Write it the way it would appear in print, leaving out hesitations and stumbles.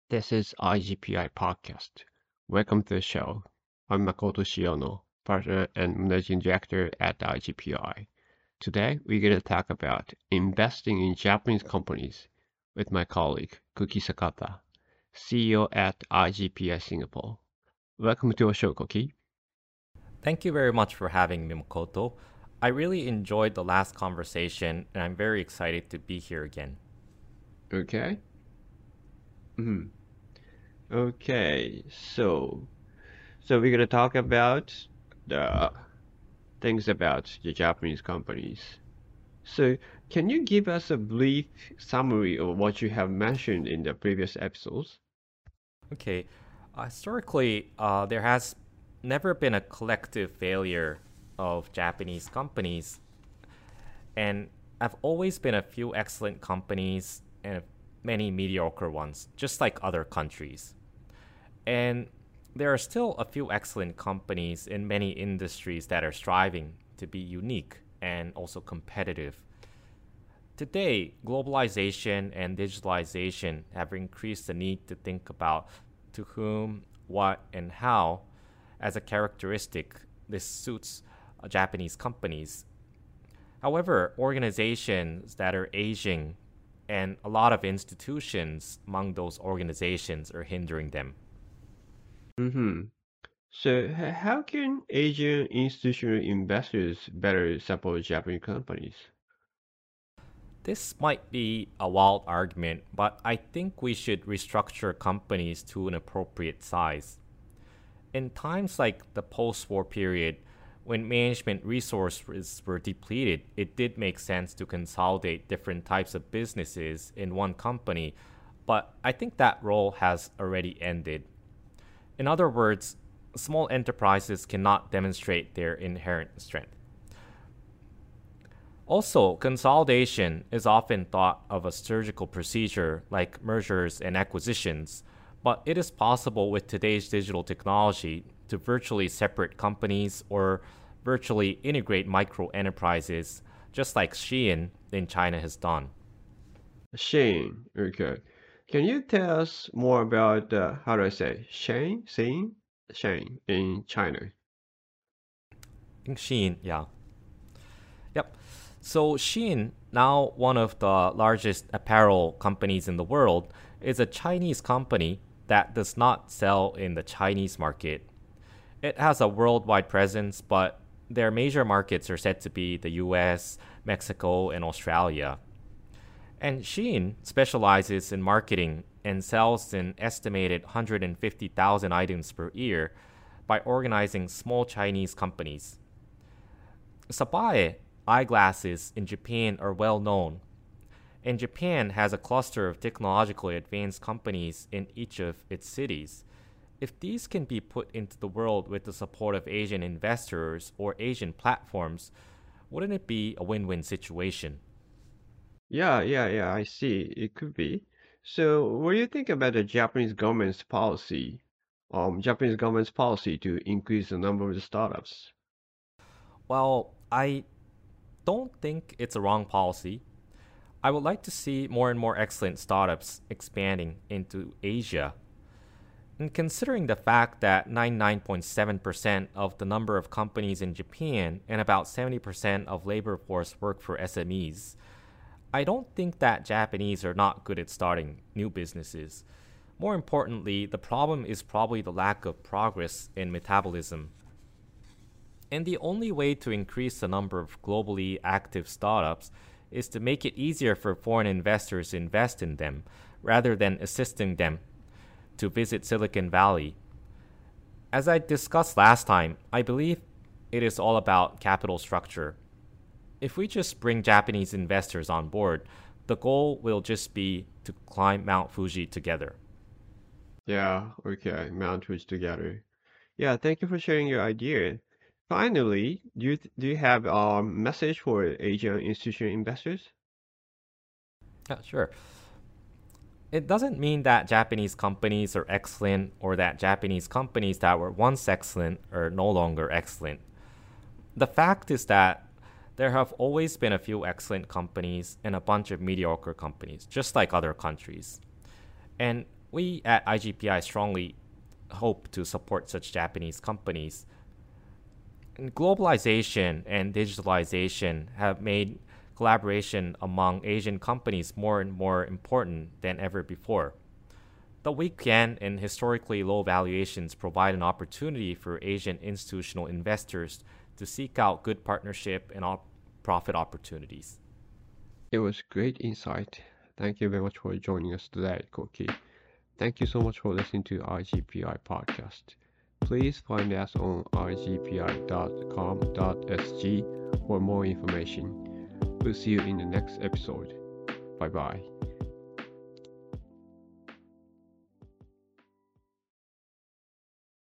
This is IGPI Podcast. Welcome to the show. I'm Makoto Shiono, partner and managing director at IGPI. Today, we're going to talk about investing in Japanese companies with my colleague, Kuki Sakata, CEO at IGPI Singapore. Welcome to our show, Kuki. Thank you very much for having me, Makoto. I really enjoyed the last conversation, and I'm very excited to be here again. Okay. Mhm. Okay. So we're going to talk about the things about the Japanese companies. So, can you give us a brief summary of what you have mentioned in the previous episodes? Okay, historically, there has never been a collective failure of Japanese companies, and have always been a few excellent companies and many mediocre ones, just like other countries. And there are still a few excellent companies in many industries that are striving to be unique and also competitive. Today, globalization and digitalization have increased the need to think about to whom, what, and how as a characteristic this suits Japanese companies. However, organizations that are aging and a lot of institutions among those organizations are hindering them. Mm-hmm. So, how can Asian institutional investors better support Japanese companies? This might be a wild argument, but I think we should restructure companies to an appropriate size. In times like the post war period, when management resources were depleted, it did make sense to consolidate different types of businesses in one company, but I think that role has already ended. In other words, small enterprises cannot demonstrate their inherent strength. Also, consolidation is often thought of a surgical procedure like mergers and acquisitions, but it is possible with today's digital technology to virtually separate companies or virtually integrate micro enterprises, just like Shein in China has done. Shane, okay. Can you tell us more about, how do I say, Shane in China? I think Shein, yeah. Yep. So Shein, now one of the largest apparel companies in the world, is a Chinese company that does not sell in the Chinese market. It has a worldwide presence, but their major markets are said to be the US, Mexico, and Australia. And Shein specializes in marketing and sells an estimated 150,000 items per year by organizing small Chinese companies. Sabae eyeglasses in Japan are well known, and Japan has a cluster of technologically advanced companies in each of its cities. If these can be put into the world with the support of Asian investors or Asian platforms, wouldn't it be a win win situation? Yeah, I see. It could be. So, what do you think about the Japanese government's policy to increase the number of the startups? Well, I don't think it's a wrong policy. I would like to see more and more excellent startups expanding into Asia. And considering the fact that 99.7% of the number of companies in Japan and about 70% of labor force work for SMEs, I don't think that Japanese are not good at starting new businesses. More importantly, the problem is probably the lack of progress in metabolism. And the only way to increase the number of globally active startups is to make it easier for foreign investors to invest in them, rather than assisting them to visit Silicon Valley. As I discussed last time, I believe it is all about capital structure. If we just bring Japanese investors on board, the goal will just be to climb Mount Fuji together. Yeah, okay, Mount Fuji together. Yeah, thank you for sharing your idea. Finally, do you have a message for Asian institutional investors? Yeah, sure. It doesn't mean that Japanese companies are excellent or that Japanese companies that were once excellent are no longer excellent. The fact is that there have always been a few excellent companies and a bunch of mediocre companies, just like other countries. And We at IGPI strongly hope to support such Japanese companies. And globalization and digitalization have made collaboration among Asian companies more and more important than ever before. The weak yen and historically low valuations provide an opportunity for Asian institutional investors to seek out good partnership and profit opportunities. It was great insight. Thank you very much for joining us today, Koki. Thank you so much for listening to IGPI podcast. Please find us on igpi.com.sg for more information. We'll see you in the next episode. Bye bye.